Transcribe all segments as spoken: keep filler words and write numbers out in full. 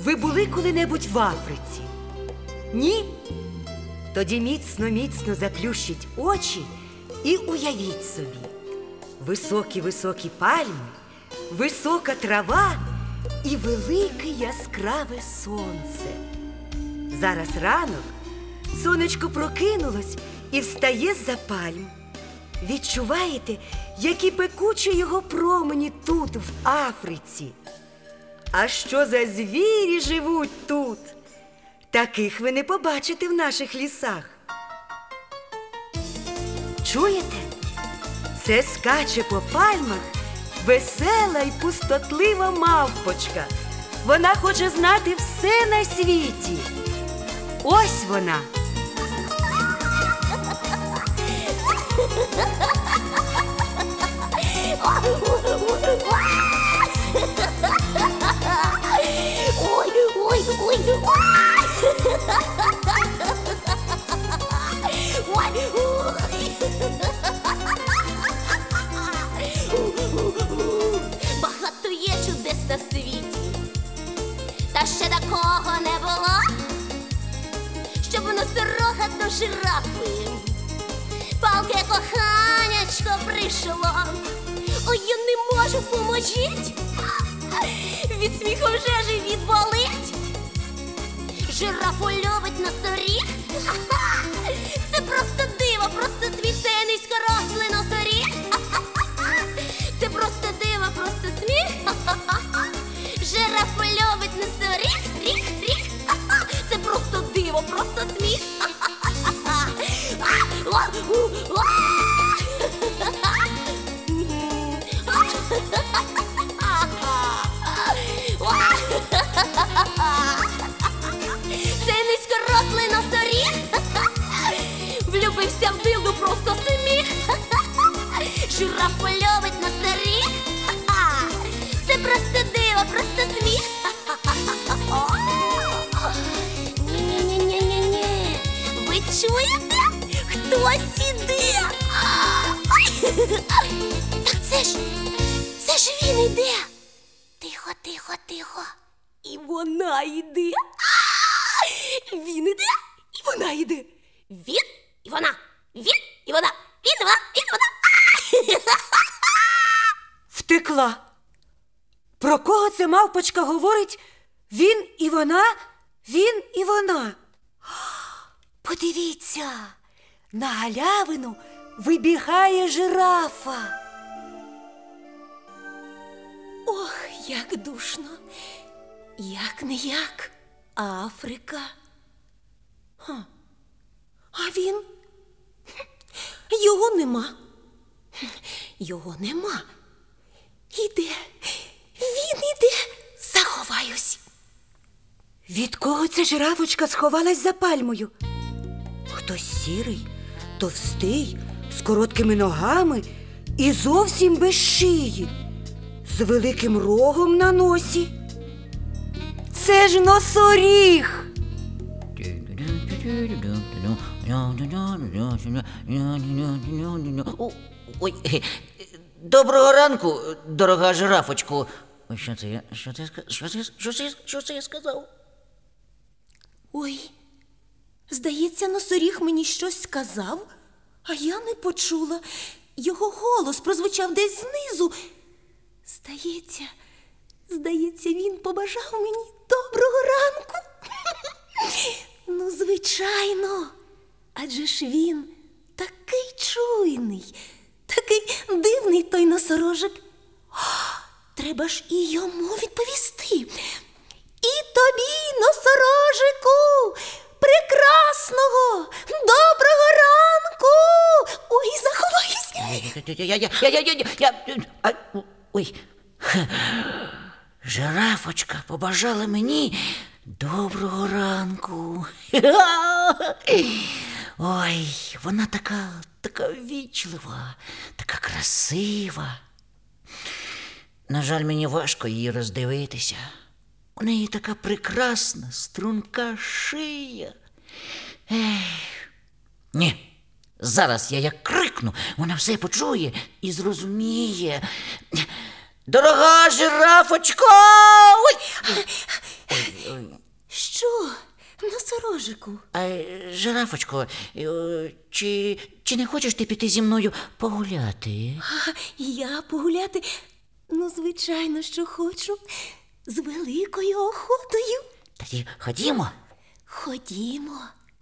Ви були коли-небудь в Африці? Ні? Тоді міцно-міцно заплющіть очі і уявіть собі. Високі-високі пальми, висока трава і велике яскраве сонце. Зараз ранок, сонечко прокинулось і встає з-за пальм. Відчуваєте, які пекучі його промені тут, в Африці? А що за звірі живуть тут? Таких ви не побачите в наших лісах. Чуєте? Це скаче по пальмах весела й пустотлива мавпочка. Вона хоче знати все на світі. Ось вона. Ой, ой, ой, багато є чудес на світі, та ще такого не було, щоб носорога до жирафи палке коханячко прийшло. Ой, я не можу, поможіть, від сміху вже живіт болить. Жирафу любить носоріг, це просто диво, просто сміх, це низькорослий носоріг. Це просто диво, просто сміх. Жирафу любить носоріг, рік, рік. Це просто диво, просто сміх. Це низькорослий носоріг влюбився в дилду, просто сміх. Жирафу любить носоріг, це просто диво, просто сміх. Ні-ні-ні-ні-ні, ви чуєте? Хтось іде. Так це ж, це ж він іде. Тихо, тихо, тихо. І вона йде. Він іде, і вона йде. Він і вона, він і вона, він і вона, він і вона. Втекла. Про кого це мавпочка говорить? Він і вона, він і вона. Подивіться, на галявину вибігає жирафа. Ох, як душно. Як не як Африка. Ха. А він? Його нема. Його нема. Іде. Він іде. Заховаюсь. Від кого ця жирафочка сховалась за пальмою? Хтось сірий, товстий, з короткими ногами і зовсім без шиї, з великим рогом на носі. Це ж носоріг! Ой, доброго ранку, дорога жирафочко. Ой, що це я, що це я сказав? Що це, що це, що це я сказав? Ой, здається, носоріг мені щось сказав, а я не почула. Його голос прозвучав десь знизу. Здається, здається, він побажав мені доброго ранку. Ну, звичайно, адже ж він такий чуйний, такий дивний той носорожик. О, треба ж і йому відповісти. І тобі, носорожику, прекрасного, доброго ранку. Ой, заховаюсь. Я, я, я, я, я, я, я, а, ой, жирафочка побажала мені доброго ранку. Ой, вона така, така ввічлива, така красива. На жаль, мені важко її роздивитися. У неї така прекрасна, струнка шия. Ех. Ні, зараз я як крикну, вона все почує і зрозуміє. Дорога жирафочко! Ой! Що, носорожику? А, е, жирафочко, е, чи, чи не хочеш ти піти зі мною погуляти? А я погуляти? Ну, звичайно, що хочу. З великою охотою. Тоді ходімо. Ходімо.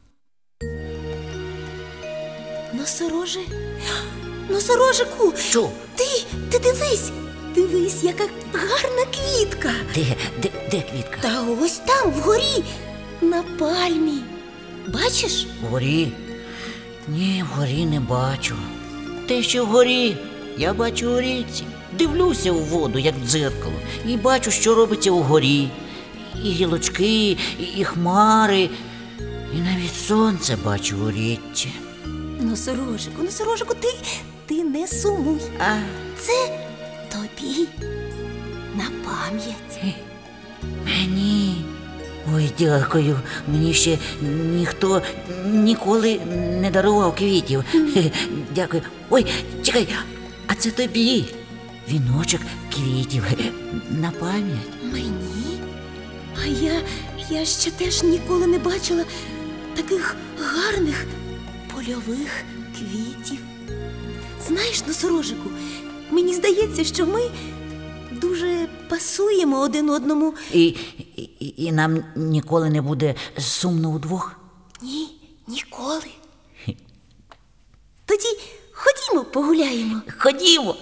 Носороже. Носорожику. Що? Ти, ти дивись. Дивись, яка гарна квітка. Де, де, де квітка? Та ось там, вгорі, на пальмі. Бачиш? Вгорі? Ні, вгорі не бачу. Те, що вгорі, я бачу у річці. Дивлюся у воду, як в дзеркало, і бачу, що робиться угорі. І гілочки, і, і хмари, і навіть сонце бачу у річці. Носорожику, носорожику, ти, ти не сумуй. А Це тобі на пам'ять. мені. Ой, дякую. Мені ще ніхто ніколи не дарував квітів. Хе, Дякую. Ой, чекай, а це тобі. Віночок квітів на пам'ять. Мені? А я, я ще теж ніколи не бачила таких гарних польових квітів. Знаєш, носорожику, мені здається, що ми дуже пасуємо один одному. І, і, і нам ніколи не буде сумно удвох. Ні, ніколи. Тоді ходімо погуляємо. Ходімо.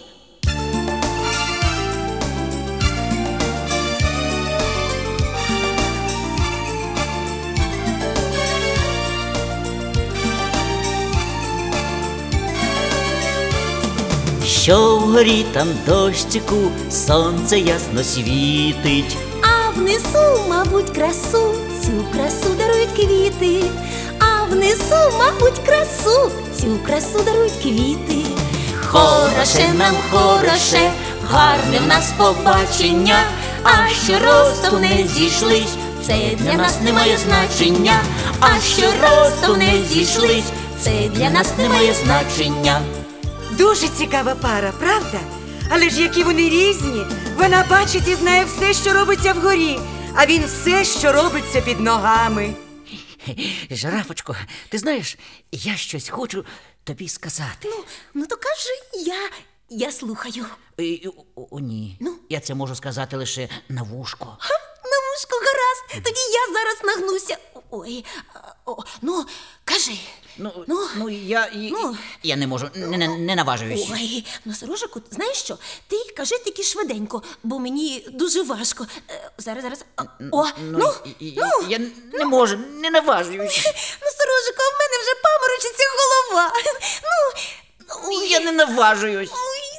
Що вгорі там дощику, сонце ясно світить. А внизу, мабуть, красу, цю красу дарують квіти. А внизу, мабуть, красу, цю красу дарують квіти. Хороше нам, хороше, гарне в нас побачення. А що ростом не зійшлись, це для нас не має значення. А що ростом не зійшлись, це для нас не має значення. Дуже цікава пара, правда? Але ж які вони різні. Вона бачить і знає все, що робиться вгорі, а він все, що робиться під ногами. Жирафочко, ти знаєш, я щось хочу тобі сказати. Ну, ну то кажи, я, я слухаю. Е, О, о, ні, Ну? я це можу сказати лише на вушко. Ха, на вушко гаразд, тоді я зараз нагнуся. Ой, а, о, ну, кажи. Ну, Ну, ну я, і- ну. я не можу, не, не, не наважуюсь. Ой, носорожику, знаєш що? Ти кажи тільки швиденько, бо мені дуже важко. Е, Зараз, зараз. А, О, ну, і- і- ну. Я не можу, не наважуюсь. Носорожику, в мене вже паморочиться голова. Ну, ой. Я не наважуюсь.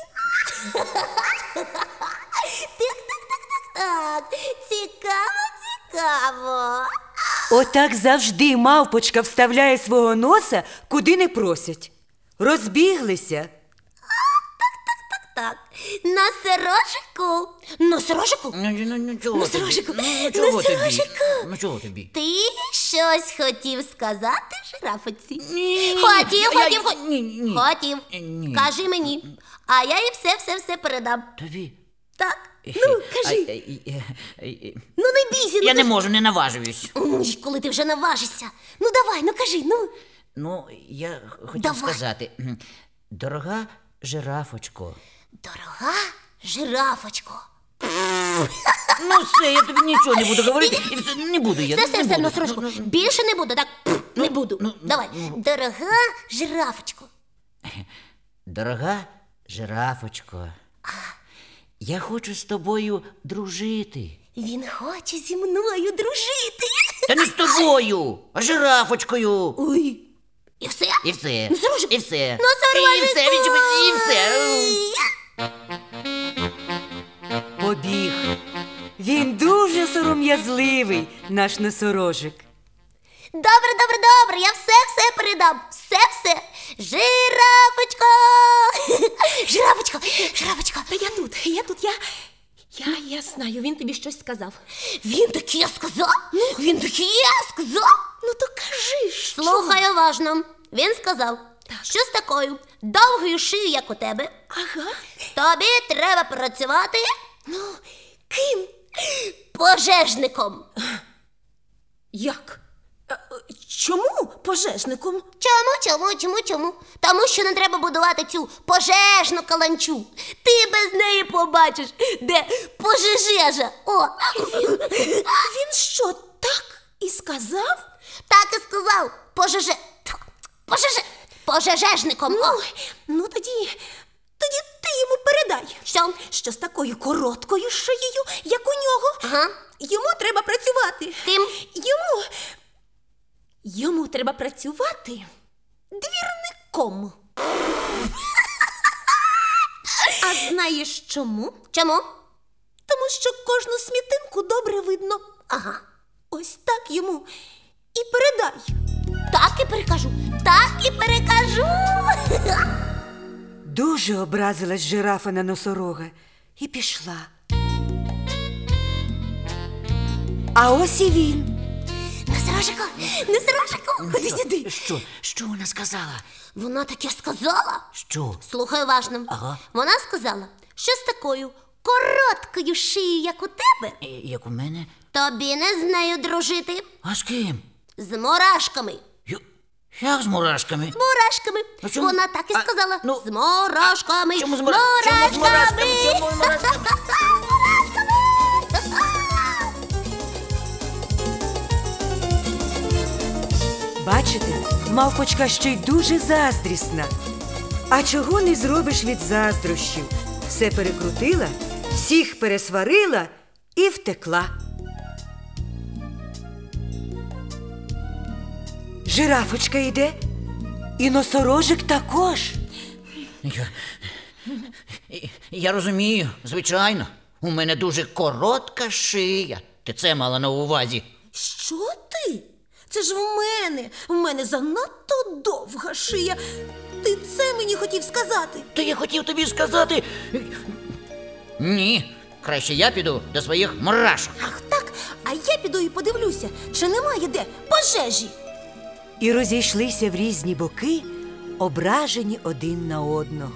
Так, так, так, так, так. Цікаво, цікаво. Отак завжди мавпочка вставляє свого носа, куди не просять. Розбіглися. Так, носорожику. Носорожику? Ну, ну, ну, чого Носорожику, тобі? Ну, чого тобі? носорожику. Ну, чого тобі? Ти щось хотів сказати жирафиці? Ні. Хотів, Я- хотів, я- хотів. ні, ні. Хотів. Ні. Кажи мені, а я їй все-все-все передам. Тобі? Так, ну, кажи. А, е, е, е, е, Ну, не бійся. Я ну, не кажи. можу, не наважуюсь. Ой, коли ти вже наважишся. Ну, давай, ну кажи, ну. Ну, я хотів Давай. сказати, м, дорога жирафочко. Дорога жирафочко. Ну все, я тобі нічого не буду говорити. І все, не буду я. Все, не все, все, буду. носорожку. Ну, ну, Більше не буду, так? Не буду. ну, Давай. ну. Дорога жирафочко. Дорога жирафочко, я хочу з тобою дружити. Він хоче зі мною дружити. Та не з тобою, а жирафочкою. Ой. І все? І все. Носорожику. І все. Носорожику. І все, відчуй, і все. Побіг. Він дуже сором'язливий, наш носорожик. Добре, добре, добре, я все-все передам. Все-все. Жирафочко! Жирафочко, жирафочко. Та я тут, я тут, я... Я, я знаю, він тобі щось сказав. Він таке сказав? Він таке сказав? Ну то кажи ж. Слухай уважно. Він сказав, що з такою довгою шиєю, як у тебе, Ага. тобі треба працювати. Ну, ким? пожежником. Як? Е, е, Чому пожежником? Чому, чому, чому, чому? Тому що не треба будувати цю пожежну каланчу. Ти без неї побачиш, де пожежежа. О! Він що, так і сказав? Так і сказав. Пожеже... Пожеже... Пожежежником. О! Ну, ну тоді, тоді ти йому передай, Що? що з такою короткою шиєю, як у нього, Ага. йому треба працювати. Ким? Йому, йому треба працювати двірником. А знаєш чому? Чому? Тому що кожну смітинку добре видно. Ага. Ось так йому і передай. Так і перекажу. Так і перекажу. Дуже образилась жирафа на носорога і пішла. А ось і він. Носорожику, носорожику, ходи сюди. Що? Що вона сказала? Вона таке сказала. Що? Слухай уважно. Ага. Вона сказала, що з такою короткою шиєю, як у тебе, Е, Як у мене? тобі не з нею дружити. А з ким? З мурашками. Ю- Як з мурашками? З мурашками. А чому- Вона так і а, сказала. ну, з мурашками. а чому з мура- чому з мурашками? Чому з мурашками? Бачите, мавпочка ще й дуже заздрісна. А чого не зробиш від заздрощів? Все перекрутила, всіх пересварила і втекла. Жирафочка йде, і носорожик також. Я, я розумію, звичайно. У мене дуже коротка шия. Ти це мала на увазі. Що ти? Це ж в мене. В мене занадто довга шия. Ти це мені хотів сказати. То я хотів тобі сказати. Ні, краще я піду до своїх мурашок. Ах так, а я піду і подивлюся, чи немає де пожежі. І розійшлися в різні боки, ображені один на одного.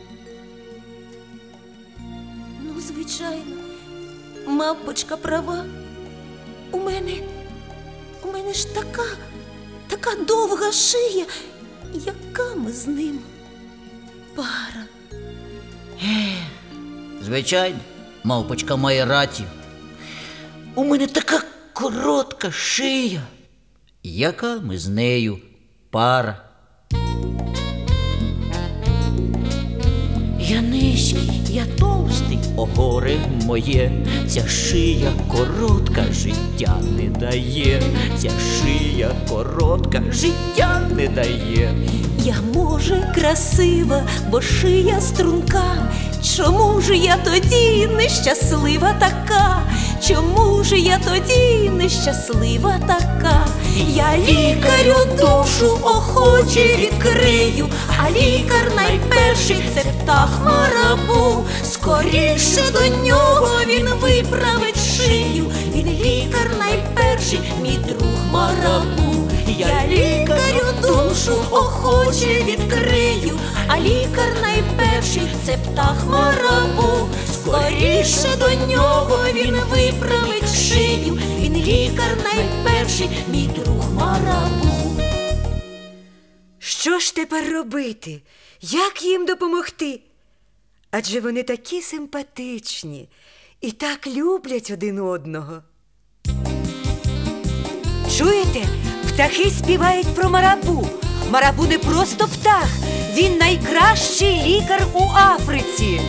Ну, звичайно, мавпочка права. У мене, у мене ж така, така довга шия. Яка ми з ним пара? Звичайно, мавпочка має рацію. У мене така коротка шия. Яка ми з нею пара? Я низький, я товстий, о горе моє, ця шия коротка, життя не дає, ця шия коротка, життя не дає. Я, може, красива, бо шия струнка. Чому ж я тоді нещаслива така? Чому ж я тоді нещаслива така? Я лікарю душу охоче відкрию, а лікар найперший це птах Марабу. Скоріше до нього він виправить шию. Він лікар найперший, мій друг Марабу. Я лікарю душу охоче відкрию, а лікар найперший це птах Марабу. Скоріше до нього він виправить шию. Він лікар найперший, мій друг Марабу. Що ж тепер робити? Як їм допомогти? Адже вони такі симпатичні і так люблять один одного. Чуєте? Птахи співають про Марабу. Марабу не просто птах, він найкращий лікар у Африці.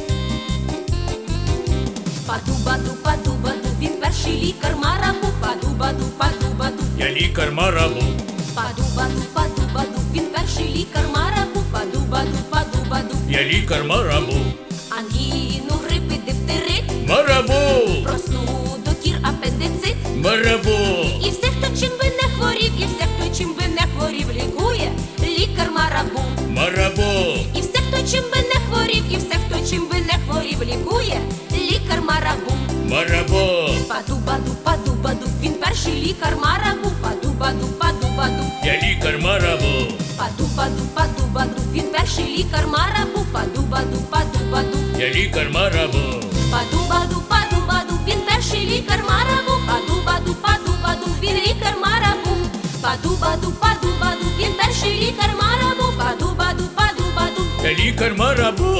Паду-баду, паду-баду, він перший лікар Марабу. Паду-баду, паду-баду, Я лікар Марабу. паду-баду, паду-баду, він перший лікар Марабу. Паду-баду, паду-баду, Я лікар Марабу. ангіну, грипи, дифтерит, Марабу! простуду, кір, апендицит. Марабу! І все, хто чим би не хворів, і все, хто чим би не хворів, лікує лікар Марабу. Марабу! І все, хто чим би не хворів, і все, хто чим би не хворів, лікує лікар Марабу. Марабу! Паду-баду, паду-баду, він перший лікар Марабу. Паду-баду, паду-баду, Я лікар Марабу. паду-баду, паду-баду, він перший лікар Марабу. Паду-баду, паду-баду, Я лікар Марабу. паду-баду, паду-баду, він перший лікар Марабу. Паду-баду, паду-баду, він лікар Марабу. Паду-баду, паду-баду, він перший лікар Марабу. Паду-баду, паду-баду. Лікар Марабу.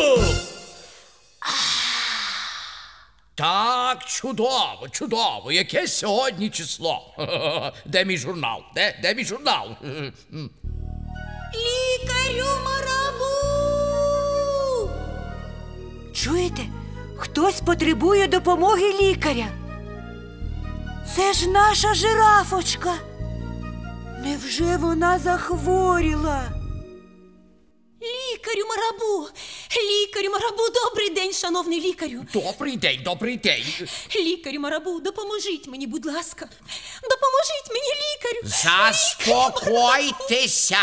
Так, чудово, чудово. Яке сьогодні число? Де мій журнал? Де, де мій журнал? Лікарю Марабу! Чуєте? Хтось потребує допомоги лікаря. Це ж наша жирафочка. Невже вона захворіла? Лікарю Марабу! Лікарю Марабу, добрий день, шановний лікарю! Добрий день, добрий день. Лікарю Марабу, допоможіть мені, будь ласка. Допоможіть мені, лікарю. Заспокойтеся.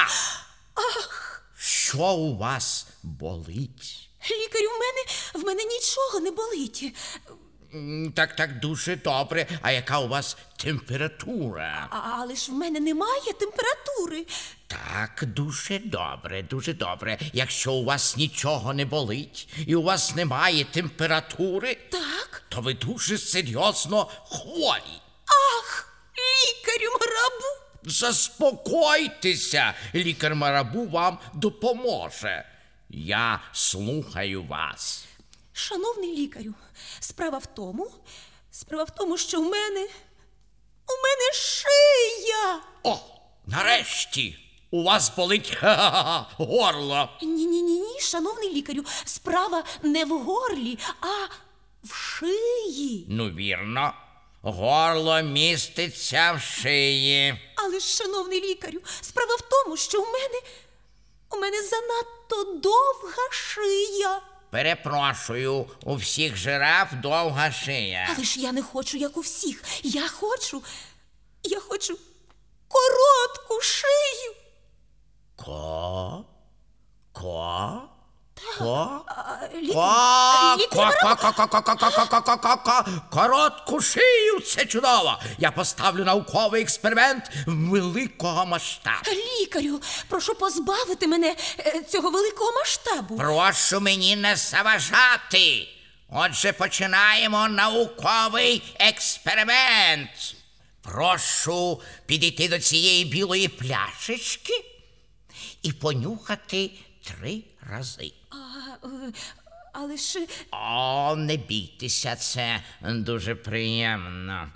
Що у вас болить? Лікарю, в мене, в мене нічого не болить. М, Так, так, дуже добре. А яка у вас температура? А- Але ж в мене немає температури. Так, дуже добре, дуже добре. Якщо у вас нічого не болить і у вас немає температури, Так? то ви дуже серйозно хворі. Ах, лікарю Марабу! Заспокойтеся, лікар Марабу вам допоможе. Я слухаю вас. Шановний лікарю, справа в тому, справа в тому, що в мене, у мене шия. О, нарешті у вас болить ха-ха-ха, горло. Ні-ні-ні, шановний лікарю, справа не в горлі, а в шиї. Ну, вірно, горло міститься в шиї. Але ж, шановний лікарю, справа в тому, що у мене, у мене занадто довга шия. Перепрошую, у всіх жираф довга шия. Але ж я не хочу, як у всіх. Я хочу, я хочу коротку шию. Ко? Ко? Ко? А, Ко? лікар, лікар, Ко? Ко? Ко? Ко? Ко? Ко? Ко? Ко? Ко? Ко? Ко? Коротку шию, це чудово. Я поставлю науковий експеримент великого масштабу. лікарю, прошу позбавити мене е, цього великого масштабу. Прошу мені не заважати. Отже, починаємо науковий експеримент. Прошу підійти до цієї білої пляшечки і понюхати три рази. А, е, але ж... О, не бійтеся, це дуже приємно.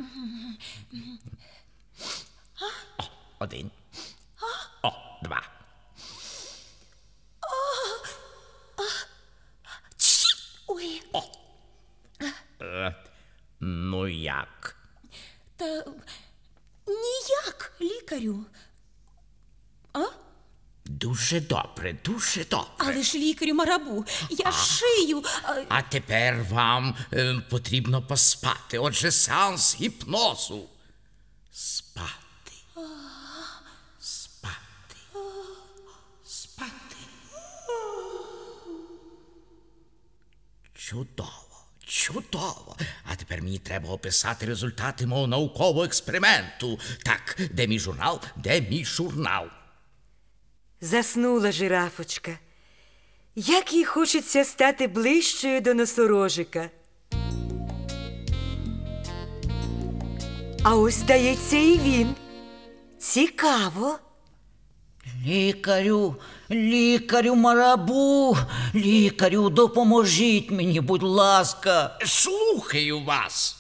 О, один. О, два. Ой, Ну як? та ніяк, лікарю. А? Дуже добре, дуже добре. Але ж лікарю Марабу, я шию. А, А тепер вам е, потрібно поспати. Отже, сеанс гіпнозу. Спати. Спати. Спати. Чудово, чудово. А тепер мені треба описати результати мого наукового експерименту. Так, де мій журнал? Де мій журнал? Заснула жирафочка. Як їй хочеться стати ближчою до носорожика. А ось, здається, і він. Цікаво. Лікарю, лікарю Марабу, лікарю, допоможіть мені, будь ласка. Слухаю вас.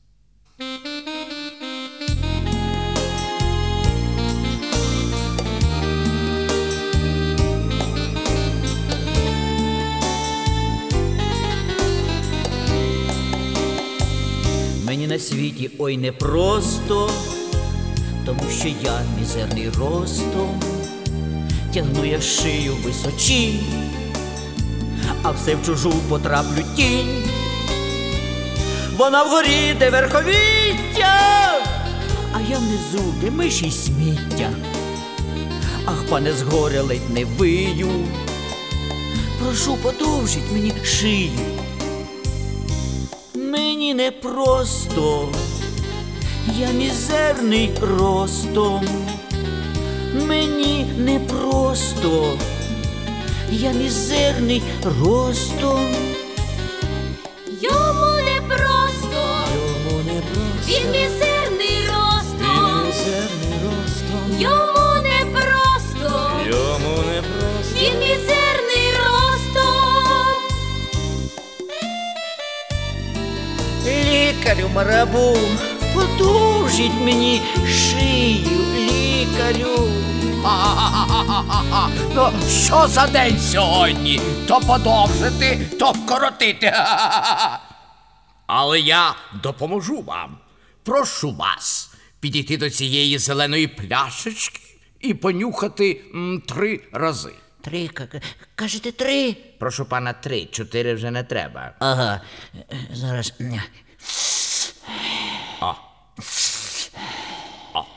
Мені на світі ой непросто, тому що я мізерний ростом, тягну я шию височінь, а все в чужу потраплю тінь. Вона вгорі, де верховіття, а я внизу, де миші й сміття. Ах, пане, згоря ледь не вию, прошу, подовжіть мені шию. Мені не просто, я мізерний ростом. Мені не просто, я мізерний ростом. Йому не просто. Йому не просто. мізерний ростом, Мізерний ростом, йому не просто, йому не просто. він мізерний ростом. Лікарю Марабу, подовжіть мені шию, лікарю. Ха-ха-ха-ха-ха-ха. Ну, що за день сьогодні? То подовжити, то вкоротити. Ха-ха-ха-ха. Але я допоможу вам. Прошу вас підійти до цієї зеленої пляшечки і понюхати м, три рази. Три, к- к- кажете, три? Прошу пана, три, чотири вже не треба. Ага, зараз. О. О.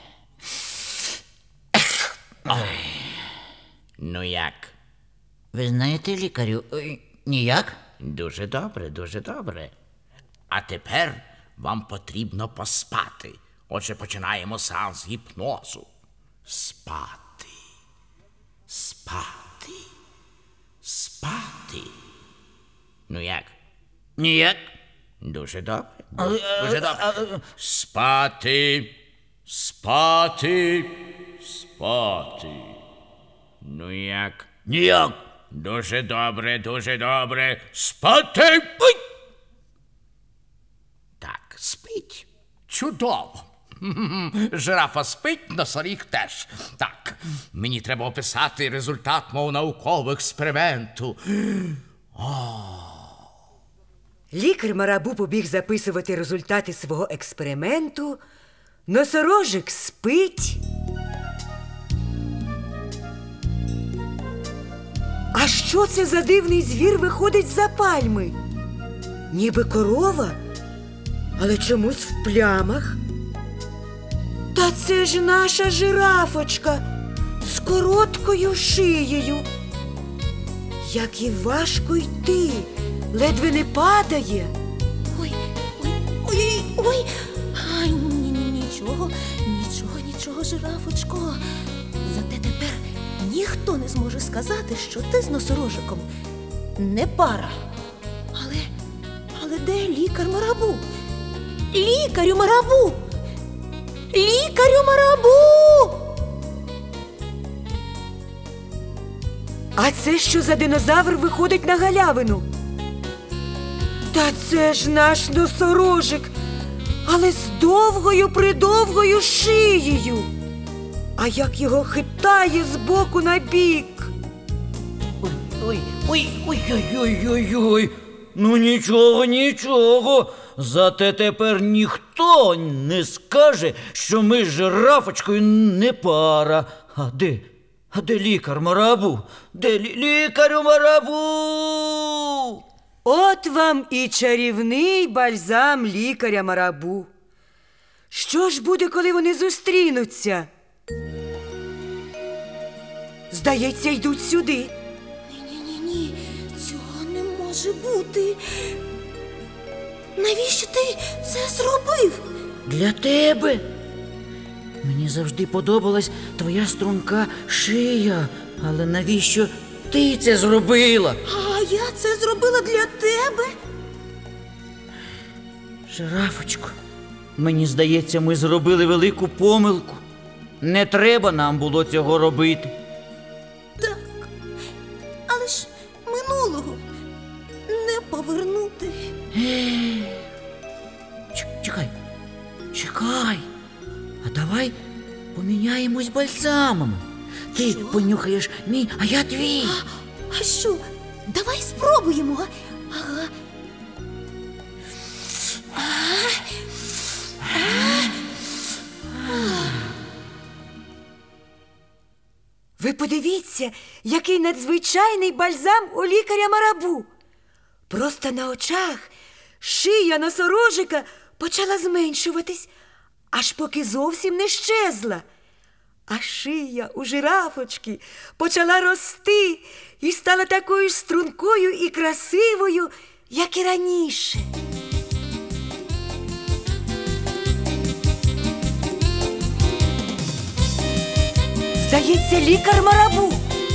О. Ну як? Ви знаєте, лікарю, ой, ніяк? Дуже добре, дуже добре. А тепер вам потрібно поспати. Отже, починаємо сеанс гіпнозу. Спати. Спати. Спати. Ну як? Ніяк. Дуже добре. Дуже добре. Спати. Спати. Спати. Ну як? Ніяк. Дуже добре, дуже добре. Спати. Ой! Так, спить. Чудово. Хм-хм-хм. Жирафа спить, носоріг теж. Так, мені треба описати результат мого наукового експерименту. Лікар Марабу побіг записувати результати свого експерименту. Носорожик спить. А що це за дивний звір виходить з-за пальми? Ніби корова, але чомусь в плямах. Та це ж наша жирафочка з короткою шиєю. Як і важко йти, ледве не падає. Ой, ой, ой, ой. Ай, ні, ні, нічого, нічого, нічого, жирафочко. Зате тепер ніхто не зможе сказати, що ти з носорожиком не пара. Але, але де лікар Марабу? Лікарю Марабу! Лікарю Марабу! А це що за динозавр виходить на галявину? Та це ж наш носорожик, але з довгою-придовгою шиєю. А як його хитає з боку на бік. Ой, ой, ой, ой, ой, ой, ой, ой. Ну нічого, нічого. Зате тепер ніхто не скаже, що ми з жирафочкою не пара. А де? А де лікар Марабу? Де лі- лікарю Марабу? От вам і чарівний бальзам лікаря Марабу. Що ж буде, коли вони зустрінуться? Здається, йдуть сюди. Ні-ні-ні, цього не може бути. Навіщо ти це зробив? Для тебе. Мені завжди подобалась твоя струнка шия. Але навіщо ти це зробила? А я це зробила для тебе? Жирафочко, мені здається, ми зробили велику помилку. Не треба нам було цього робити. Так. Але ж минулого не повернути. Ч- Чекай, чекай. А давай поміняємось бальзамами. Ти Що? понюхаєш мій, а я твій. А що? Давай спробуємо. а? Ага. Ви подивіться, який надзвичайний бальзам у лікаря Марабу. Просто на очах шия носорожика почала зменшуватись, аж поки зовсім не щезла. А шия у жирафочки почала рости і стала такою ж стрункою і красивою, як і раніше. Здається, лікар Марабу.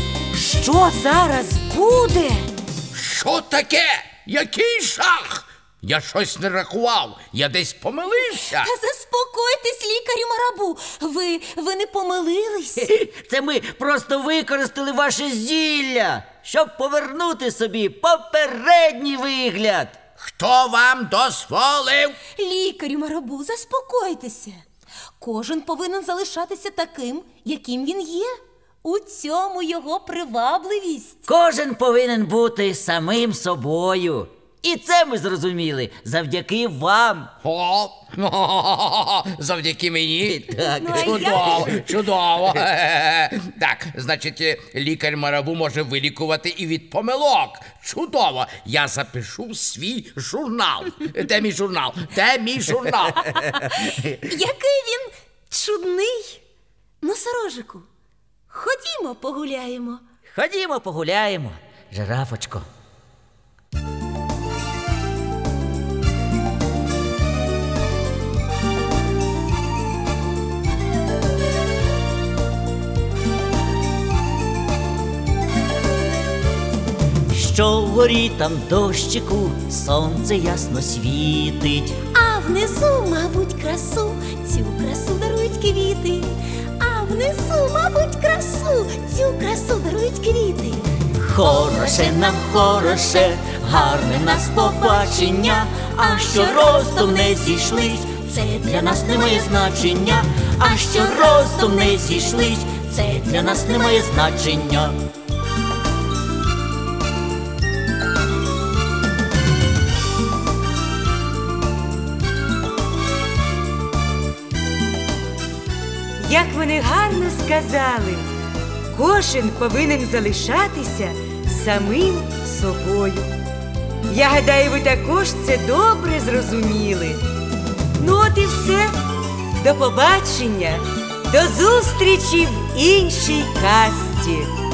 Що зараз буде? Що таке? Який жах? Я щось не рахував, я десь помилився. Та заспокойтесь, лікарю Марабу. Ви, ви не помилились? Це ми просто використали ваше зілля, щоб повернути собі попередній вигляд. Хто вам дозволив? Лікарю Марабу, заспокойтеся. Кожен повинен залишатися таким, яким він є. У цьому його привабливість. Кожен повинен бути самим собою. І це ми зрозуміли завдяки вам. О, завдяки мені. Так. Ну, а Чудово, чудово. Так, значить, лікар Марабу може вилікувати і від помилок. Чудово. Я запишу в свій журнал. Де мій журнал? Де мій журнал? Який він чудний. Носорожику, ходімо погуляємо. Ходімо погуляємо, жирафочко. Що вгорі там дощику, сонце ясно світить. А внизу, мабуть, красу, цю красу дарують квіти. А внизу, мабуть, красу, цю красу дарують квіти. Хороше нам хороше, гарне в нас побачення. А що ростом не зійшлись, це для нас не має значення. А що ростом не зійшлись, це для нас не має значення. Як вони гарно сказали, кожен повинен залишатися самим собою. Я гадаю, ви також це добре зрозуміли. Ну от і все. До побачення, до зустрічі в іншій казці.